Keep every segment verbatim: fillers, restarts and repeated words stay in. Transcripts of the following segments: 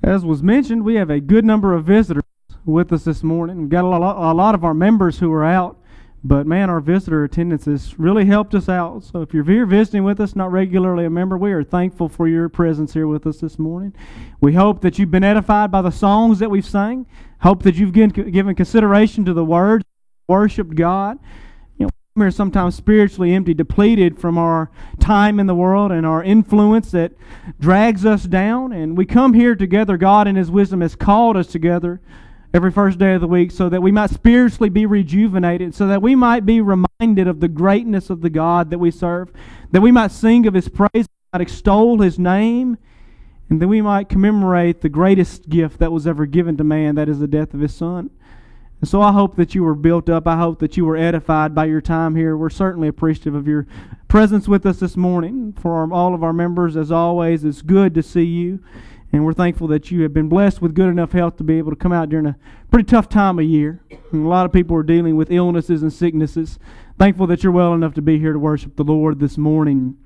As was mentioned, we have a good number of visitors with us this morning. We've got a lot, a lot of our members who are out, but man, our visitor attendance has really helped us out. So if you're here visiting with us, not regularly a member, we are thankful for your presence here with us this morning. We hope that you've been edified by the songs that we've sang. Hope that you've given, given consideration to the words, worshiped God. You know, we're sometimes spiritually empty, depleted from our time in the world and our influence that drags us down. And we come here together. God in His wisdom has called us together every first day of the week so that we might spiritually be rejuvenated, so that we might be reminded of the greatness of the God that we serve, that we might sing of His praise, might extol His name, and that we might commemorate the greatest gift that was ever given to man, that is the death of His Son. And so I hope that you were built up. I hope that you were edified by your time here. We're certainly appreciative of your presence with us this morning. For our, all of our members, as always, it's good to see you. And we're thankful that you have been blessed with good enough health to be able to come out during a pretty tough time of year. And a lot of people are dealing with illnesses and sicknesses. Thankful that you're well enough to be here to worship the Lord this morning.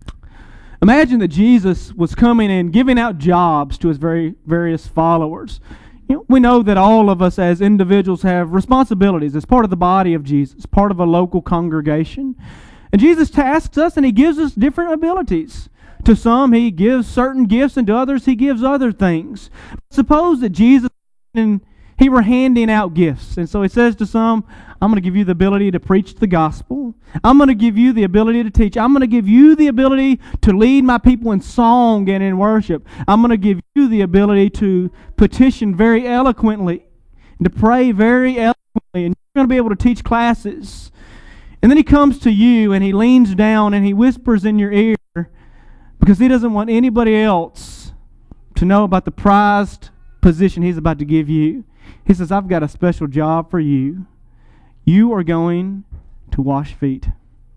Imagine that Jesus was coming and giving out jobs to His very various followers. You know, we know that all of us as individuals have responsibilities as part of the body of Jesus, part of a local congregation. And Jesus tasks us and He gives us different abilities. To some, He gives certain gifts, and to others, He gives other things. Suppose that Jesus and He were handing out gifts. And so He says to some, I'm going to give you the ability to preach the gospel. I'm going to give you the ability to teach. I'm going to give you the ability to lead my people in song and in worship. I'm going to give you the ability to petition very eloquently and to pray very eloquently. And you're going to be able to teach classes. And then He comes to you and He leans down and He whispers in your ear, because He doesn't want anybody else to know about the prized position He's about to give you. He says, I've got a special job for you. You are going to wash feet.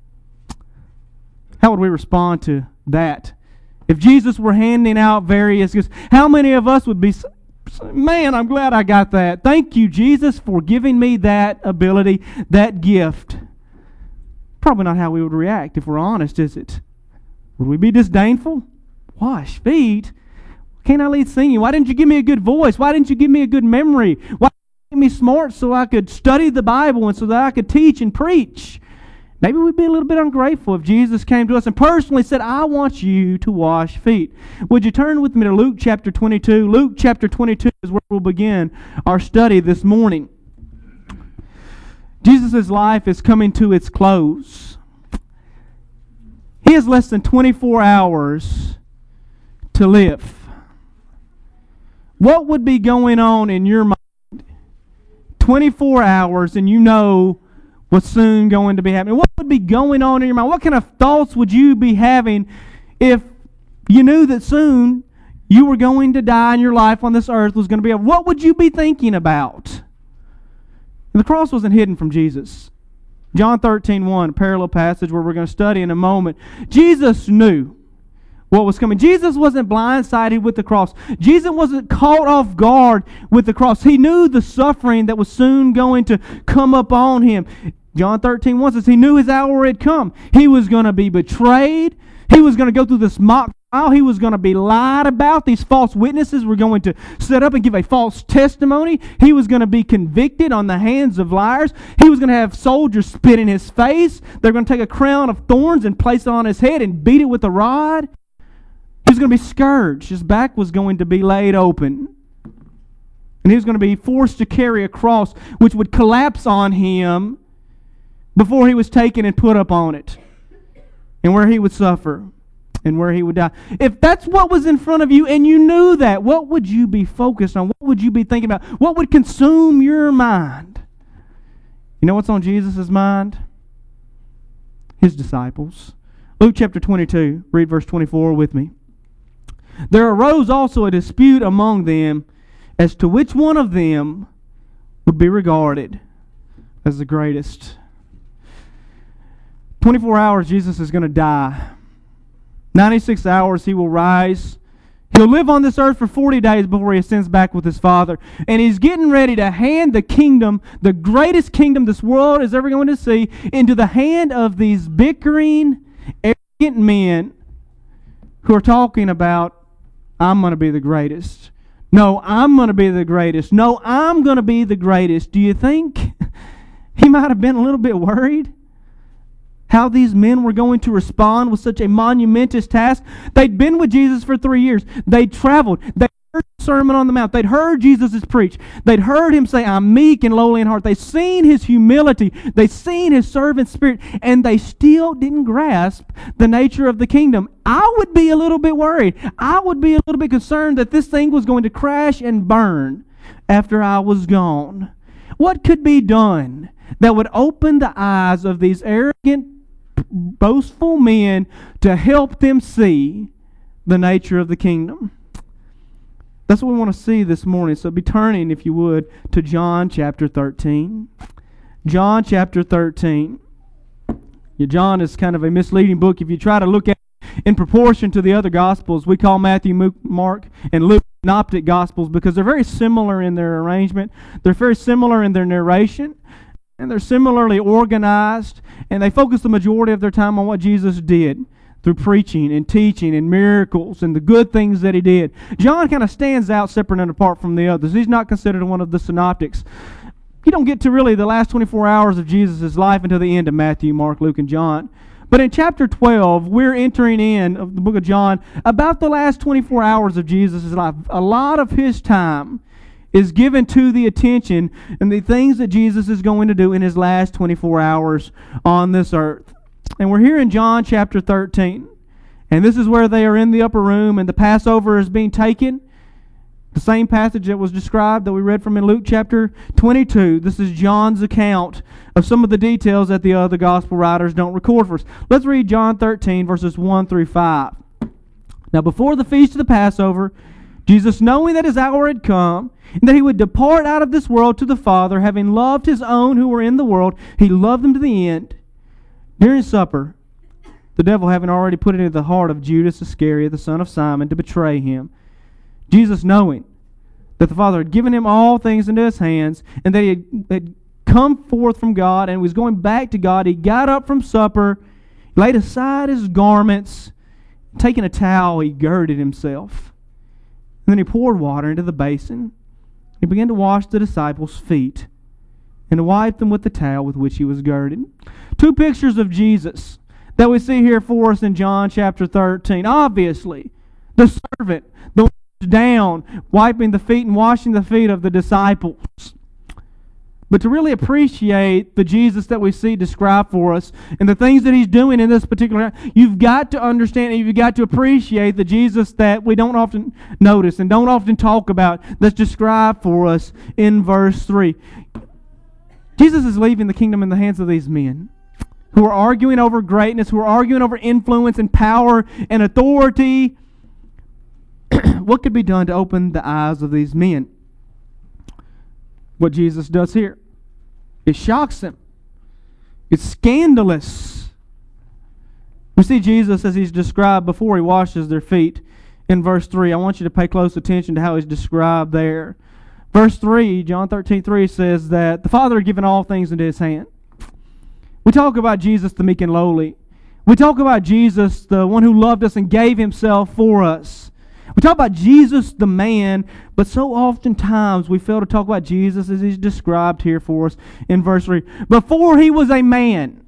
How would we respond to that? If Jesus were handing out various gifts, how many of us would be, man, I'm glad I got that. Thank you, Jesus, for giving me that ability, that gift. Probably not how we would react, if we're honest, is it? Would we be disdainful? Wash feet? Can't I lead singing? Why didn't you give me a good voice? Why didn't you give me a good memory? Why didn't you make me smart so I could study the Bible and so that I could teach and preach? Maybe we'd be a little bit ungrateful if Jesus came to us and personally said, I want you to wash feet. Would you turn with me to Luke chapter twenty-two? Luke chapter twenty-two is where we'll begin our study this morning. Jesus' life is coming to its close. He has less than twenty-four hours to live. What would be going on in your mind? twenty-four hours and you know what's soon going to be happening. What would be going on in your mind? What kind of thoughts would you be having if you knew that soon you were going to die and your life on this earth was going to be over? What would you be thinking about? And the cross wasn't hidden from Jesus. John thirteen one, a parallel passage where we're going to study in a moment. Jesus knew what was coming. Jesus wasn't blindsided with the cross. Jesus wasn't caught off guard with the cross. He knew the suffering that was soon going to come upon Him. John thirteen one says He knew His hour had come. He was going to be betrayed. He was going to go through this mock trial. He was going to be lied about. These false witnesses were going to set up and give a false testimony. He was going to be convicted on the hands of liars. He was going to have soldiers spit in His face. They're going to take a crown of thorns and place it on His head and beat it with a rod. He was going to be scourged. His back was going to be laid open. And He was going to be forced to carry a cross which would collapse on Him before He was taken and put up on it. And where He would suffer. And where He would die. If that's what was in front of you and you knew that, what would you be focused on? What would you be thinking about? What would consume your mind? You know what's on Jesus' mind? His disciples. Luke chapter twenty-two, read verse twenty-four with me. There arose also a dispute among them as to which one of them would be regarded as the greatest. twenty-four hours, Jesus is going to die. ninety-six hours, He will rise. He'll live on this earth for forty days before He ascends back with His Father. And He's getting ready to hand the kingdom, the greatest kingdom this world is ever going to see, into the hand of these bickering, arrogant men who are talking about, I'm going to be the greatest. No, I'm going to be the greatest. No, I'm going to be the greatest. Do you think he might have been a little bit worried how these men were going to respond with such a monumentous task? They'd been with Jesus for three years. They'd traveled. They heard the Sermon on the Mount. They'd heard Jesus' preach. They'd heard him say, I'm meek and lowly in heart. They'd seen his humility. They'd seen his servant spirit. And they still didn't grasp the nature of the kingdom. I would be a little bit worried. I would be a little bit concerned that this thing was going to crash and burn after I was gone. What could be done that would open the eyes of these arrogant, boastful men to help them see the nature of the kingdom? That's what we want to see this morning. So be turning, if you would, to John chapter thirteen. John chapter thirteen. Yeah, John is kind of a misleading book. If you try to look at it in proportion to the other Gospels, we call Matthew, Mark, and Luke synoptic Gospels because they're very similar in their arrangement. They're very similar in their narration. And they're similarly organized. And they focus the majority of their time on what Jesus did through preaching and teaching and miracles and the good things that he did. John kind of stands out separate and apart from the others. He's not considered one of the synoptics. You don't get to really the last twenty-four hours of Jesus' life until the end of Matthew, Mark, Luke, and John. But in chapter twelve, we're entering in of the book of John about the last twenty-four hours of Jesus' life. A lot of his time is given to the attention and the things that Jesus is going to do in his last twenty-four hours on this earth. And we're here in John chapter thirteen. And this is where they are in the upper room and the Passover is being taken. The same passage that was described that we read from in Luke chapter twenty-two. This is John's account of some of the details that the other gospel writers don't record for us. Let's read John thirteen, verses one through five. Now before the feast of the Passover, Jesus, knowing that his hour had come, and that he would depart out of this world to the Father, having loved his own who were in the world, he loved them to the end. During supper, the devil having already put it into the heart of Judas Iscariot, the son of Simon, to betray him, Jesus, knowing that the Father had given him all things into his hands, and that he had, had come forth from God and was going back to God, he got up from supper, laid aside his garments, taking a towel, he girded himself. And then he poured water into the basin. He began to wash the disciples' feet and to wipe them with the towel with which he was girded. Two pictures of Jesus that we see here for us in John chapter thirteen. Obviously, the servant, the one who's down, wiping the feet and washing the feet of the disciples. But to really appreciate the Jesus that we see described for us and the things that he's doing in this particular, you've got to understand and you've got to appreciate the Jesus that we don't often notice and don't often talk about that's described for us in verse three. Jesus is leaving the kingdom in the hands of these men who are arguing over greatness, who are arguing over influence and power and authority. What could be done to open the eyes of these men? What Jesus does here. It shocks them. It's scandalous. We see Jesus as he's described before he washes their feet in verse three. I want you to pay close attention to how he's described there. Verse three, John thirteen three says that the Father had given all things into his hand. We talk about Jesus the meek and lowly. We talk about Jesus, the one who loved us and gave himself for us. We talk about Jesus the man, but so oftentimes we fail to talk about Jesus as he's described here for us in verse three. Before he was a man,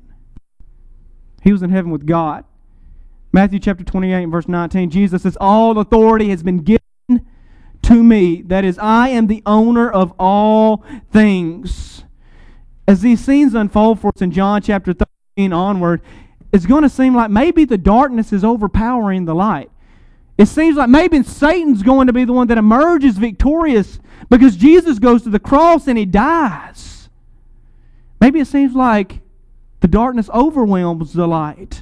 he was in heaven with God. Matthew chapter twenty-eight and verse nineteen, Jesus says, all authority has been given to me. That is, I am the owner of all things. As these scenes unfold for us in John chapter thirteen onward, it's going to seem like maybe the darkness is overpowering the light. It seems like maybe Satan's going to be the one that emerges victorious because Jesus goes to the cross and he dies. Maybe it seems like the darkness overwhelms the light.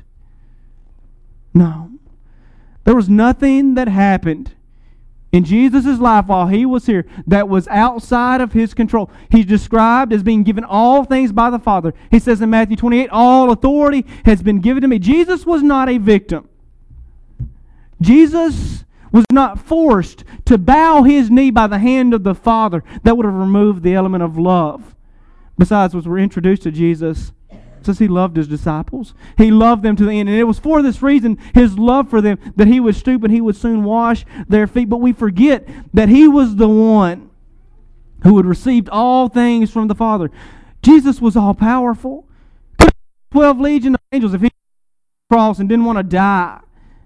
No. There was nothing that happened in Jesus' life while he was here that was outside of his control. He's described as being given all things by the Father. He says in Matthew twenty-eight, all authority has been given to me. Jesus was not a victim. Jesus was not forced to bow his knee by the hand of the Father. That would have removed the element of love. Besides, as we're introduced to Jesus It says He loved His disciples. He loved them to the end. And it was for this reason, His love for them, that He would stoop and He would soon wash their feet. But we forget that He was the one who had received all things from the Father. Jesus was all powerful. Twelve legion of angels, if He cross and didn't want to die.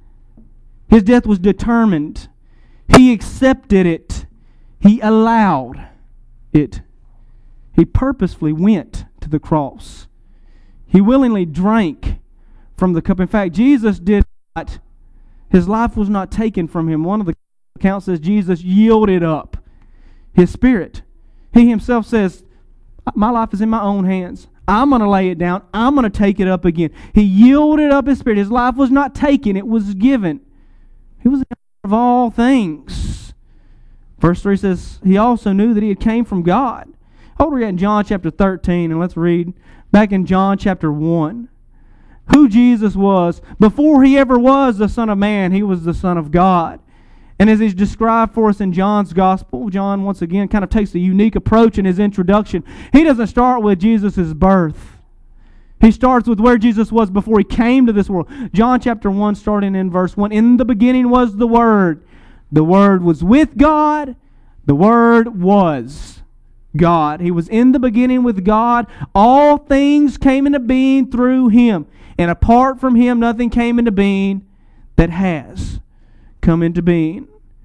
His death was determined. He accepted it. He allowed it. He purposefully went to the cross. He willingly drank from the cup. In fact, Jesus did not, His life was not taken from Him. One of the accounts says Jesus yielded up His spirit. He Himself says, my life is in my own hands. I'm going to lay it down. I'm going to take it up again. He yielded up His spirit. His life was not taken. It was given. He was the author of all things. Verse three says, He also knew that He had came from God. Hold it in John chapter thirteen, and let's read back in John chapter one. Who Jesus was. Before He ever was the Son of Man, He was the Son of God. And as He's described for us in John's Gospel, John once again kind of takes a unique approach in his introduction. He doesn't start with Jesus' birth. He starts with where Jesus was before He came to this world. John chapter one, starting in verse one. In the beginning was the Word. The Word was with God. The Word was God. He was in the beginning with God. All things came into being through Him. And apart from Him, nothing came into being that has come into being.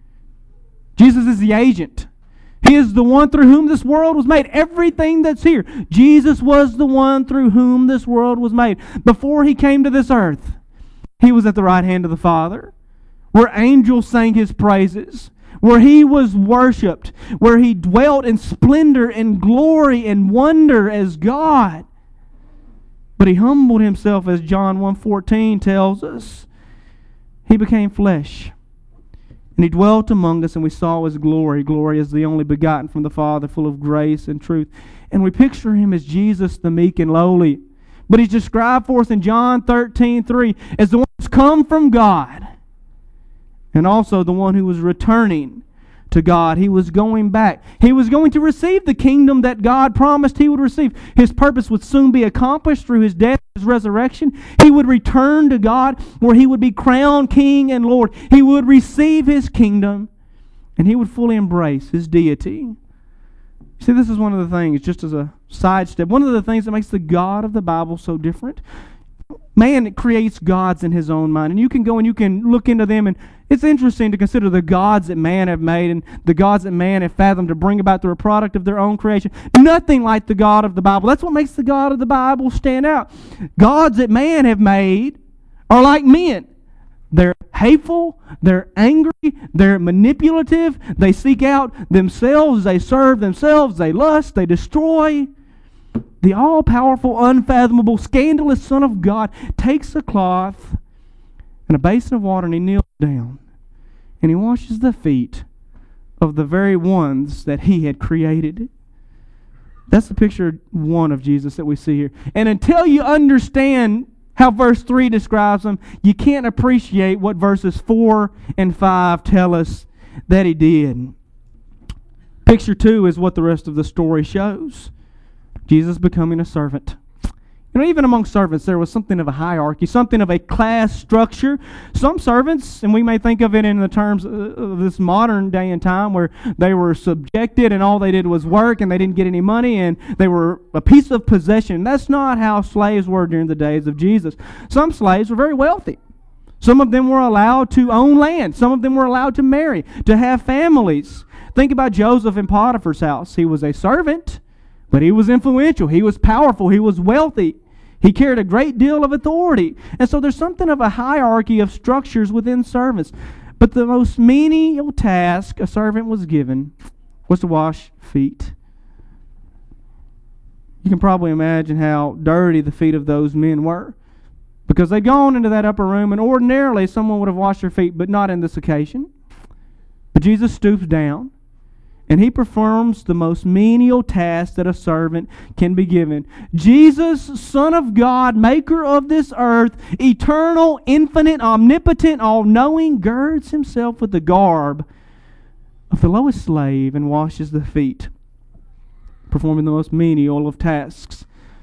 Jesus is the agent. He is the one through whom this world was made. Everything that's here. Jesus was the one through whom this world was made. Before He came to this earth, He was at the right hand of the Father, where angels sang His praises, where He was worshipped, where He dwelt in splendor and glory and wonder as God. But He humbled Himself, as John one fourteen tells us. He became flesh. And He dwelt among us, and we saw His glory. Glory as the only begotten from the Father, full of grace and truth. And we picture Him as Jesus, the meek and lowly. But He's described for us in John thirteen three as the one who's come from God. And also the one who was returning to God. He was going back. He was going to receive the kingdom that God promised He would receive. His purpose would soon be accomplished through His death, His resurrection. He would return to God, where He would be crowned King and Lord. He would receive His kingdom, and He would fully embrace His deity. See, this is one of the things, just as a sidestep, one of the things that makes the God of the Bible so different. Man creates gods in his own mind, and you can go and you can look into them, and it's interesting to consider the gods that man have made and the gods that man have fathomed to bring about through a product of their own creation. Nothing like the God of the Bible. That's what makes the God of the Bible stand out. Gods that man have made are like men. They're hateful, they're angry, they're manipulative, they seek out themselves, they serve themselves, they lust, they destroy. The all-powerful, unfathomable, scandalous Son of God takes a cloth and a basin of water, and He kneels down and He washes the feet of the very ones that He had created. That's the picture one of Jesus that we see here. And until you understand how verse three describes Him, you can't appreciate what verses four and five tell us that He did. Picture two is what the rest of the story shows. Jesus becoming a servant. You know, even among servants, there was something of a hierarchy, something of a class structure. Some servants, and we may think of it in the terms of this modern day and time, where they were subjected and all they did was work and they didn't get any money and they were a piece of possession. That's not how slaves were during the days of Jesus. Some slaves were very wealthy. Some of them were allowed to own land. Some of them were allowed to marry, to have families. Think about Joseph in Potiphar's house. He was a servant, but he was influential. He was powerful. He was wealthy. He carried a great deal of authority. And so there's something of a hierarchy of structures within servants. But the most menial task a servant was given was to wash feet. You can probably imagine how dirty the feet of those men were, because they'd gone into that upper room, and ordinarily someone would have washed their feet, but not in this occasion. But Jesus stoops down, and He performs the most menial task that a servant can be given. Jesus, Son of God, Maker of this earth, eternal, infinite, omnipotent, all-knowing, girds Himself with the garb of the lowest slave and washes the feet, performing the most menial of tasks.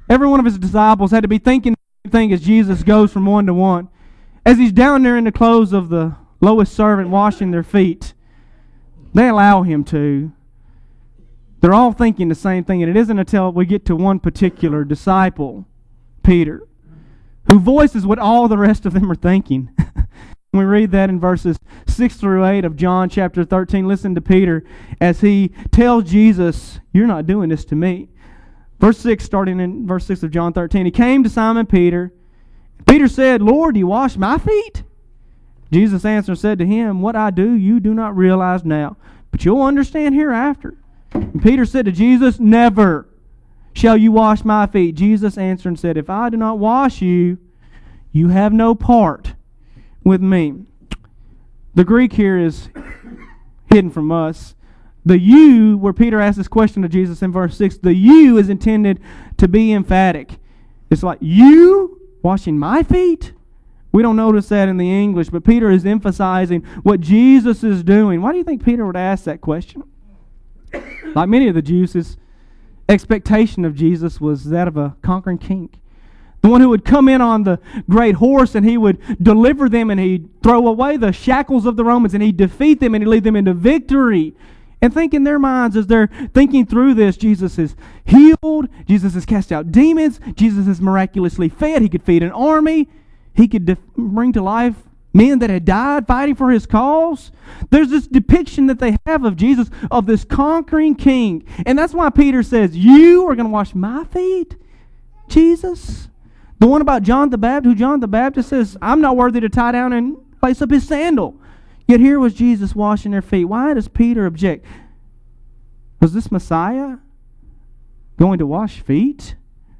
Every one of his disciples had to be thinking the same thing as Jesus goes from one to one. As he's down there in the clothes of the lowest servant washing their feet, they allow him to. They're all thinking the same thing, and it isn't until we get to one particular disciple, Peter, who voices what all the rest of them are thinking. We read that in verses six through eight of John chapter thirteen. Listen to Peter as he tells Jesus, "You're not doing this to me." Verse six, starting in verse six of John thirteen. He came to Simon Peter. Peter said, "Lord, do you wash my feet?" Jesus answered and said to him, "What I do you do not realize now, but you'll understand hereafter." And Peter said to Jesus, "Never shall you wash my feet." Jesus answered and said, "If I do not wash you, you have no part with me." The Greek here is hidden from us. The you, where Peter asked this question to Jesus in verse six, the you is intended to be emphatic. It's like, you washing my feet? We don't notice that in the English, but Peter is emphasizing what Jesus is doing. Why do you think Peter would ask that question? Like many of the Jews, his expectation of Jesus was that of a conquering king. The one who would come in on the great horse and he would deliver them and he'd throw away the shackles of the Romans and he'd defeat them and he'd lead them into victory. And think in their minds as they're thinking through this, Jesus is healed, Jesus has cast out demons, Jesus is miraculously fed, he could feed an army, he could def- bring to life men that had died fighting for his cause. There's this depiction that they have of Jesus, of this conquering king. And that's why Peter says, "You are going to wash my feet, Jesus?" The one about John the Baptist, who John the Baptist says, "I'm not worthy to tie down and lace up his sandal." Yet here was Jesus washing their feet. Why does Peter object? Was this Messiah going to wash feet?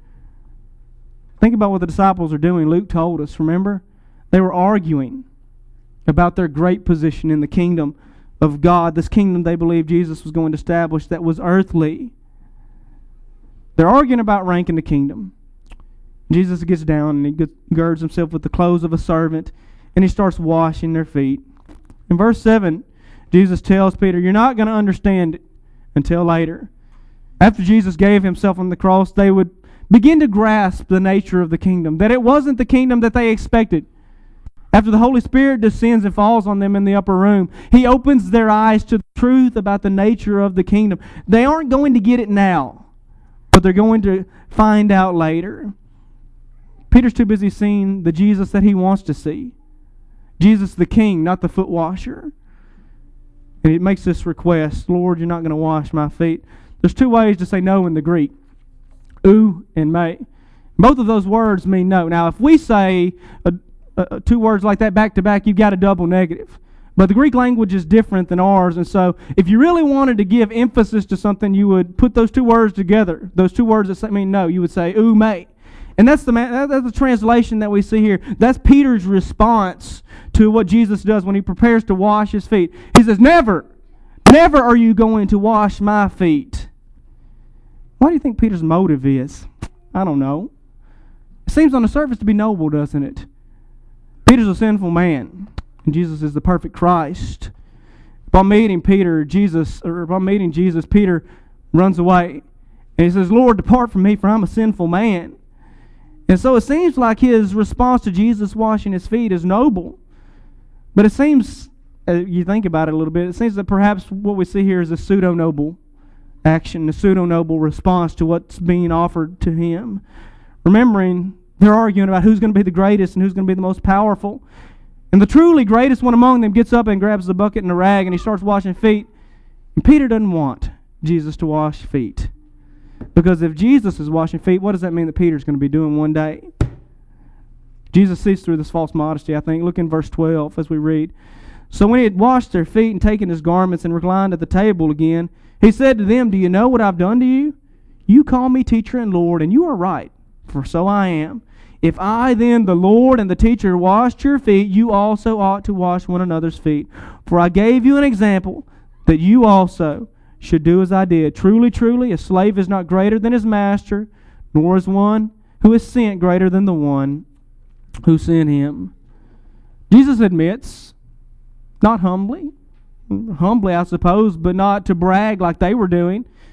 Think about what the disciples are doing. Luke told us, remember? They were arguing about their great position in the kingdom of God, this kingdom they believed Jesus was going to establish that was earthly. They're arguing about rank in the kingdom. Jesus gets down and he girds himself with the clothes of a servant and he starts washing their feet. In verse seven, Jesus tells Peter, "You're not going to understand it until later." After Jesus gave himself on the cross, they would begin to grasp the nature of the kingdom, that it wasn't the kingdom that they expected. After the Holy Spirit descends and falls on them in the upper room, He opens their eyes to the truth about the nature of the kingdom. They aren't going to get it now, but they're going to find out later. Peter's too busy seeing the Jesus that he wants to see. Jesus the King, not the foot washer. And it makes this request, "Lord, you're not going to wash my feet." There's two ways to say no in the Greek. "Oo" and "may." Both of those words mean no. Now, if we say a, a, two words like that back to back, you've got a double negative. But the Greek language is different than ours, and so if you really wanted to give emphasis to something, you would put those two words together. Those two words that mean no, you would say "oo, may." And that's the that's the translation that we see here. That's Peter's response to what Jesus does when he prepares to wash his feet. He says, "Never, never are you going to wash my feet." What do you think Peter's motive is? I don't know. It seems on the surface to be noble, doesn't it? Peter's a sinful man, and Jesus is the perfect Christ. Upon meeting Peter, Jesus, or upon meeting Jesus, Peter runs away. And he says, "Lord, depart from me, for I'm a sinful man." And so it seems like his response to Jesus washing his feet is noble. But it seems, as you think about it a little bit, it seems that perhaps what we see here is a pseudo-noble action, a pseudo-noble response to what's being offered to him. Remembering, they're arguing about who's going to be the greatest and who's going to be the most powerful. And the truly greatest one among them gets up and grabs the bucket and the rag and he starts washing feet. And Peter doesn't want Jesus to wash feet. Because if Jesus is washing feet, what does that mean that Peter's going to be doing one day? Jesus sees through this false modesty, I think. Look in verse twelve as we read. "So when he had washed their feet and taken his garments and reclined at the table again, he said to them, 'Do you know what I've done to you? You call me teacher and Lord, and you are right, for so I am. If I then, the Lord and the teacher, washed your feet, you also ought to wash one another's feet. For I gave you an example, that you also should do as I did. Truly, truly, a slave is not greater than his master, nor is one who is sent greater than the one who sent him." Jesus admits, not humbly, humbly I suppose, but not to brag like they were doing,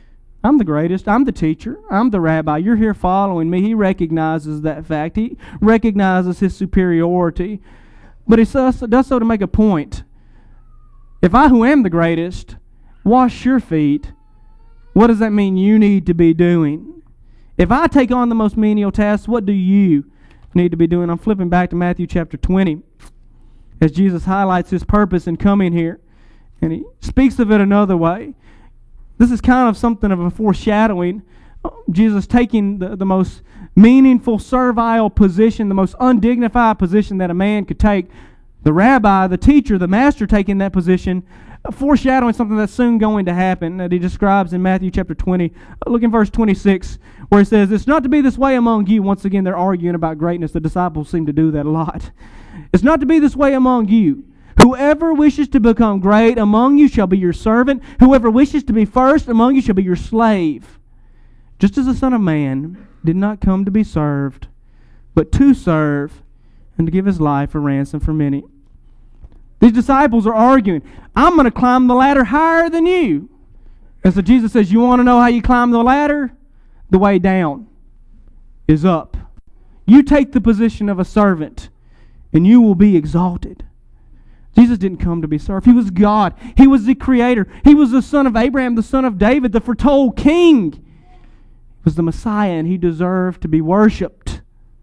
I'm the greatest. I'm the teacher. I'm the rabbi. You're here following me. He recognizes that fact. He recognizes his superiority. But he does so to make a point. If I, who am the greatest, wash your feet, what does that mean you need to be doing? If I take on the most menial tasks, what do you need to be doing? I'm flipping back to Matthew chapter twenty as Jesus highlights his purpose in coming here. And he speaks of it another way. This is kind of something of a foreshadowing. Jesus taking the, the most meaningful, servile position, the most undignified position that a man could take. The rabbi, the teacher, the master taking that position, foreshadowing something that's soon going to happen that he describes in Matthew chapter twenty. Look in verse twenty-six where he says, it's not to be this way among you. Once again, they're arguing about greatness. The disciples seem to do that a lot. It's not to be this way among you. Whoever wishes to become great among you shall be your servant. Whoever wishes to be first among you shall be your slave. Just as the Son of Man did not come to be served, but to serve and to give his life a ransom for many. These disciples are arguing, I'm going to climb the ladder higher than you. And so Jesus says, you want to know how you climb the ladder? The way down is up. You take the position of a servant and you will be exalted. Jesus didn't come to be served. He was God. He was the Creator. He was the Son of Abraham, the Son of David, the foretold King. He was the Messiah, and He deserved to be worshipped.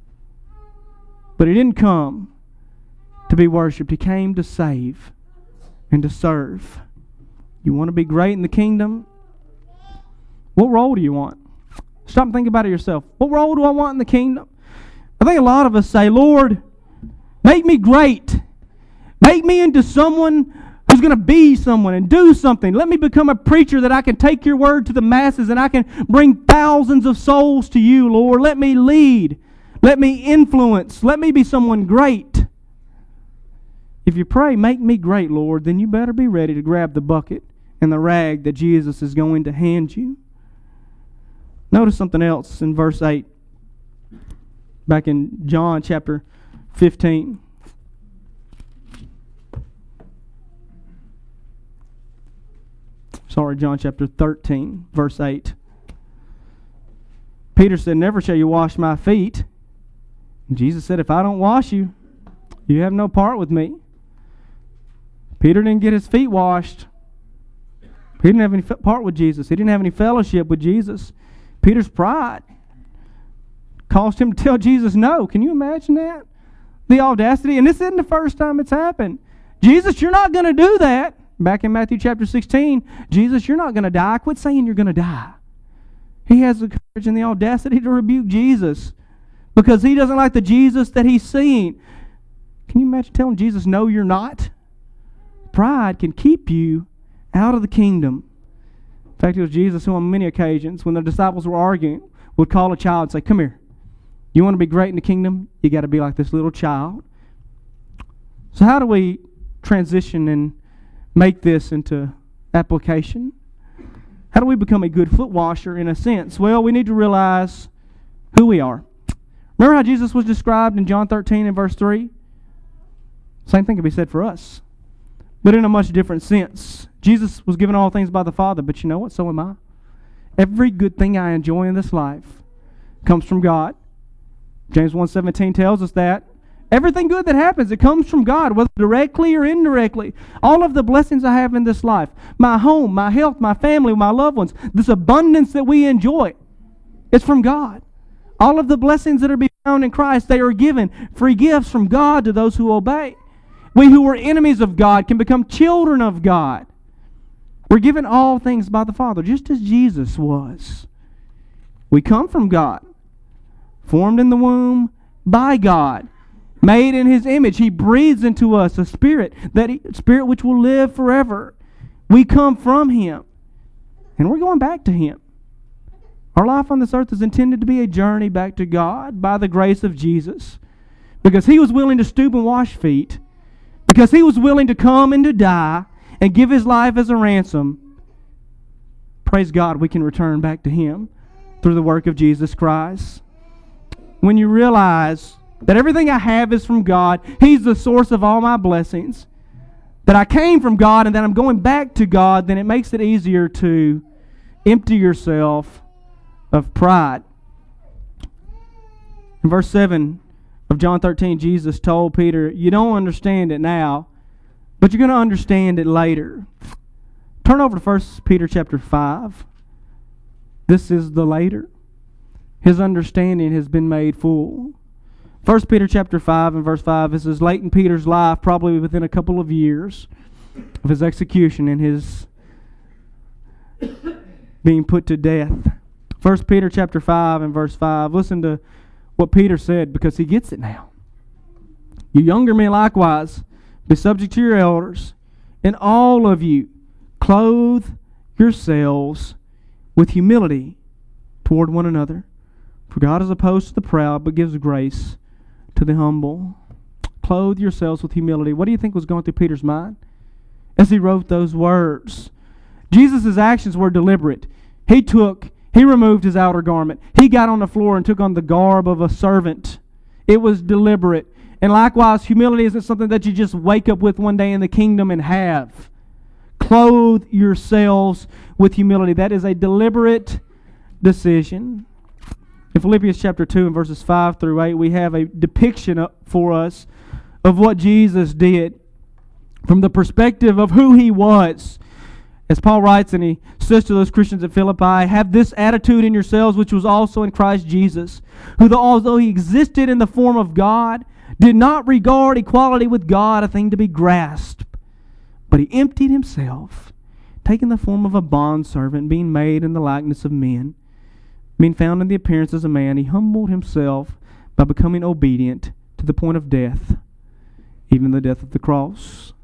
But He didn't come to be worshipped. He came to save and to serve. You want to be great in the kingdom? What role do you want? Stop and think about it yourself. What role do I want in the kingdom? I think a lot of us say, Lord, make me great. Make me into someone who's going to be someone and do something. Let me become a preacher that I can take your word to the masses and I can bring thousands of souls to you, Lord. Let me lead. Let me influence. Let me be someone great. If you pray, make me great, Lord, then you better be ready to grab the bucket and the rag that Jesus is going to hand you. Notice something else in verse eight. Back in John chapter fifteen. Sorry, John chapter thirteen, verse eight. Peter said, never shall you wash my feet. And Jesus said, if I don't wash you, you have no part with me. Peter didn't get his feet washed. He didn't have any part with Jesus. He didn't have any fellowship with Jesus. Peter's pride caused him to tell Jesus no. Can you imagine that? The audacity. And this isn't the first time it's happened. Jesus, you're not going to do that. Back in Matthew chapter sixteen, Jesus, you're not going to die. Quit saying you're going to die. He has the courage and the audacity to rebuke Jesus because he doesn't like the Jesus that he's seeing. Can you imagine telling Jesus, no, you're not? Pride can keep you out of the kingdom. In fact, it was Jesus who on many occasions, when the disciples were arguing, would call a child and say, come here. You want to be great in the kingdom? You got to be like this little child. So how do we transition and make this into application? How do we become a good foot washer in a sense? Well, we need to realize who we are. Remember how Jesus was described in John thirteen and verse three? Same thing can be said for us, but in a much different sense. Jesus was given all things by the Father, but you know what? So am I. Every good thing I enjoy in this life comes from God. James one seventeen tells us that. Everything good that happens, it comes from God, whether directly or indirectly. All of the blessings I have in this life, my home, my health, my family, my loved ones, this abundance that we enjoy, it's from God. All of the blessings that are be found in Christ, they are given free gifts from God to those who obey. We who were enemies of God can become children of God. We're given all things by the Father, just as Jesus was. We come from God, formed in the womb by God, made in His image. He breathes into us a spirit, that he, spirit which will live forever. We come from Him, and we're going back to Him. Our life on this earth is intended to be a journey back to God by the grace of Jesus, because He was willing to stoop and wash feet, because He was willing to come and to die and give His life as a ransom. Praise God, we can return back to Him through the work of Jesus Christ. When you realize that everything I have is from God, He's the source of all my blessings, that I came from God and that I'm going back to God, then it makes it easier to Empty yourself of pride. In verse seven of John thirteen, Jesus told Peter, you don't understand it now, but you're going to understand it later. Turn over to First Peter chapter five. This is the later. His understanding has been made full. First Peter chapter five and verse five, this is late in Peter's life, probably within a couple of years of his execution and his being put to death. First Peter chapter five and verse five. Listen to what Peter said, because he gets it now. You younger men likewise, be subject to your elders, and all of you clothe yourselves with humility toward one another. For God is opposed to the proud, but gives grace to the humble. Clothe yourselves with humility. What do you think was going through Peter's mind as he wrote those words? Jesus' actions were deliberate. He took, he removed his outer garment. He got on the floor and took on the garb of a servant. It was deliberate. And likewise, humility isn't something that you just wake up with one day in the kingdom and have. Clothe yourselves with humility. That is a deliberate decision. In Philippians chapter two and verses five through eight, we have a depiction for us of what Jesus did from the perspective of who He was. As Paul writes, and he says to those Christians at Philippi, have this attitude in yourselves which was also in Christ Jesus, who although He existed in the form of God, did not regard equality with God a thing to be grasped, but He emptied Himself, taking the form of a bondservant, being made in the likeness of men. Being found in the appearance as a man, He humbled Himself by becoming obedient to the point of death, even the death of the cross.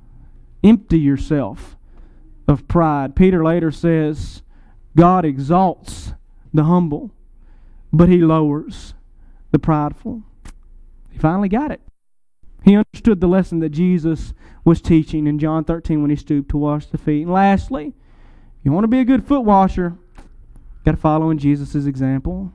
Empty yourself of pride. Peter later says, God exalts the humble, but He lowers the prideful. He finally got it. He understood the lesson that Jesus was teaching in John thirteen when He stooped to wash the feet. And lastly, you want to be a good foot washer, got to follow in Jesus' example.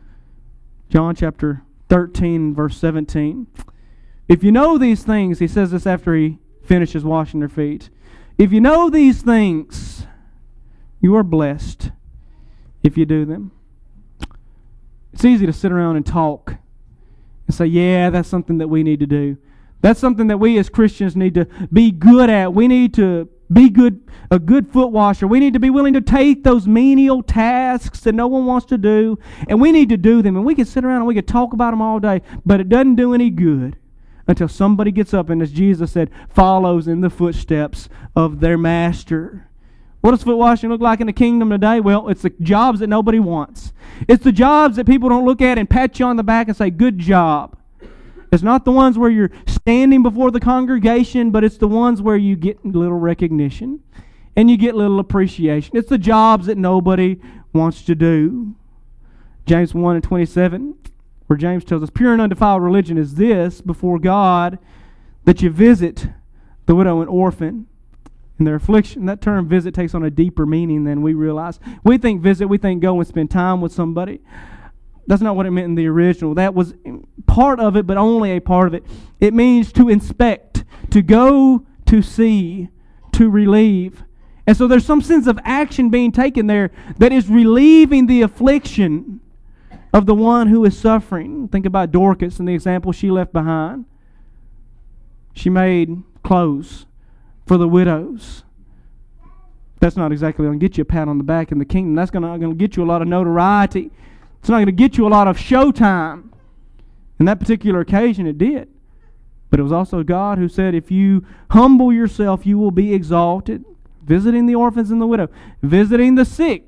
John chapter thirteen, verse seventeen. If you know these things, he says this after he finishes washing their feet. If you know these things, you are blessed if you do them. It's easy to sit around and talk and say, yeah, that's something that we need to do. That's something that we as Christians need to be good at. We need to be good, a good foot washer. We need to be willing to take those menial tasks that no one wants to do, and we need to do them. And we can sit around and we can talk about them all day, but it doesn't do any good until somebody gets up and, as Jesus said, follows in the footsteps of their master. What does foot washing look like in the kingdom today? Well, it's the jobs that nobody wants. It's the jobs that people don't look at and pat you on the back and say, good job. It's not the ones where you're standing before the congregation, but it's the ones where you get little recognition and you get little appreciation. It's the jobs that nobody wants to do. James one and twenty-seven, where James tells us, pure and undefiled religion is this before God, that you visit the widow and orphan in their affliction. That term visit takes on a deeper meaning than we realize. We think visit, we think go and spend time with somebody. That's not what it meant in the original. That was part of it, but only a part of it. It means to inspect, to go to see, to relieve. And so there's some sense of action being taken there that is relieving the affliction of the one who is suffering. Think about Dorcas and the example she left behind. She made clothes for the widows. That's not exactly going to get you a pat on the back in the kingdom. That's going to, going to get you a lot of notoriety. It's not going to get you a lot of showtime. In that particular occasion, it did. But it was also God who said, if you humble yourself, you will be exalted. Visiting the orphans and the widow. Visiting the sick.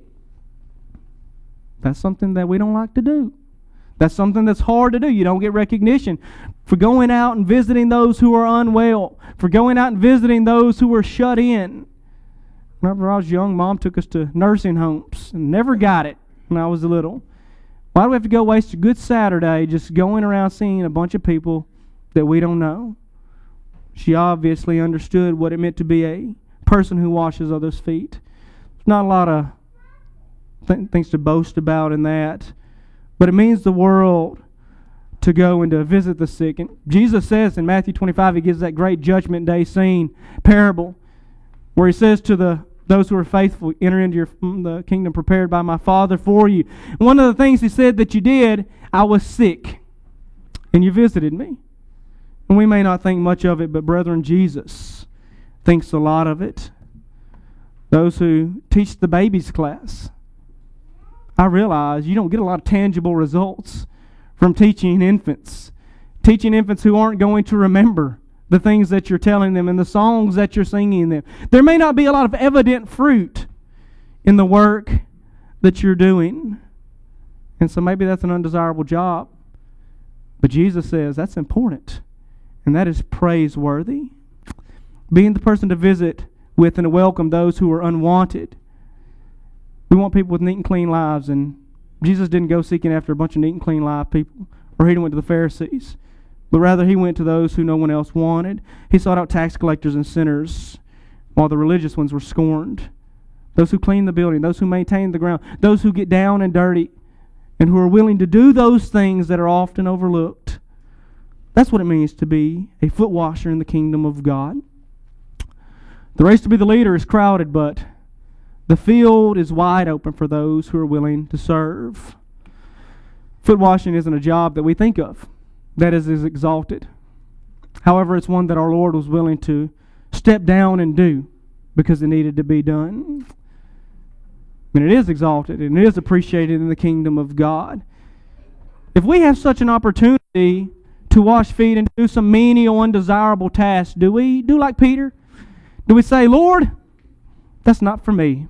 That's something that we don't like to do. That's something that's hard to do. You don't get recognition for going out and visiting those who are unwell. For going out and visiting those who are shut in. Whenever I was young, Mom took us to nursing homes and never got it when I was little. Why do we have to go waste a good Saturday just going around seeing a bunch of people that we don't know? She obviously understood what it meant to be a person who washes others' feet. There's not a lot of th- things to boast about in that, but it means the world to go and to visit the sick. And Jesus says in Matthew twenty-five, He gives that great judgment day scene parable where He says to the Those who are faithful enter into your, the kingdom prepared by my Father for you. One of the things he said that you did, I was sick, and you visited me. And we may not think much of it, but brethren, Jesus thinks a lot of it. Those who teach the babies class, I realize you don't get a lot of tangible results from teaching infants. Teaching infants who aren't going to remember the things that you're telling them and the songs that you're singing them. There may not be a lot of evident fruit in the work that you're doing. And so maybe that's an undesirable job. But Jesus says that's important. And that is praiseworthy. Being the person to visit with and to welcome those who are unwanted. We want people with neat and clean lives, and Jesus didn't go seeking after a bunch of neat and clean live people, or he went to the Pharisees. But rather he went to those who no one else wanted. He sought out tax collectors and sinners, while the religious ones were scorned. Those who clean the building, those who maintain the ground, those who get down and dirty, and who are willing to do those things that are often overlooked. That's what it means to be a foot washer in the kingdom of God. The race to be the leader is crowded, but the field is wide open for those who are willing to serve. Foot washing isn't a job that we think of that is, is exalted. However, it's one that our Lord was willing to step down and do because it needed to be done. And it is exalted and it is appreciated in the kingdom of God. If we have such an opportunity to wash feet and do some menial, undesirable tasks, do we do like Peter? Do we say, Lord, that's not for me.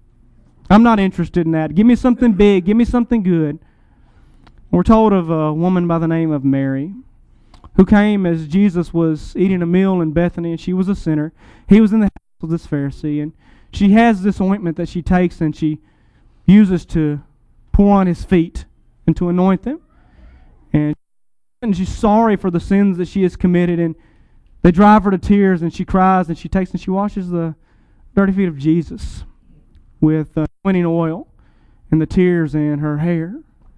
I'm not interested in that. Give me something big. Give me something good. We're told of a woman by the name of Mary who came as Jesus was eating a meal in Bethany, and she was a sinner. He was in the house of this Pharisee, and she has this ointment that she takes and she uses to pour on his feet and to anoint them. And and she's sorry for the sins that she has committed, and they drive her to tears, and she cries, and she takes and she washes the dirty feet of Jesus with uh, anointing oil and the tears in her hair.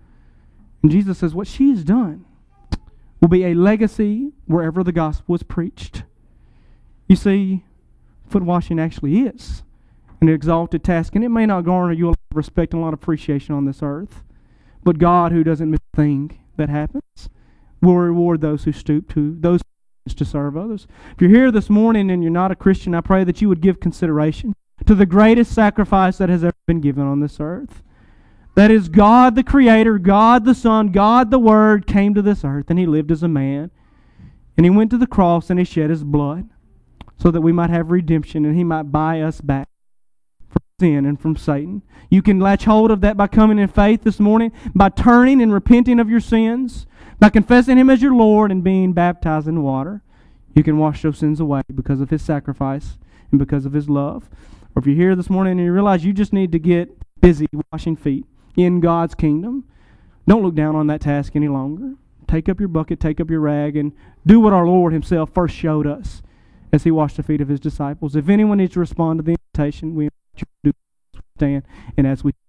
And Jesus says what she's done will be a legacy wherever the gospel is preached. You see, foot washing actually is an exalted task, and it may not garner you a lot of respect and a lot of appreciation on this earth, but God, who doesn't miss a thing that happens, will reward those who stoop to those to serve others. If you're here this morning and you're not a Christian, I pray that you would give consideration to the greatest sacrifice that has ever been given on this earth. That is, God the Creator, God the Son, God the Word came to this earth, and He lived as a man. And He went to the cross and He shed His blood so that we might have redemption and He might buy us back from sin and from Satan. You can latch hold of that by coming in faith this morning, by turning and repenting of your sins, by confessing Him as your Lord and being baptized in water. You can wash those sins away because of His sacrifice and because of His love. Or if you're here this morning and you realize you just need to get busy washing feet in God's kingdom, don't look down on that task any longer. Take up your bucket, take up your rag, and do what our Lord Himself first showed us as He washed the feet of His disciples. If anyone needs to respond to the invitation, we invite you to stand, and as we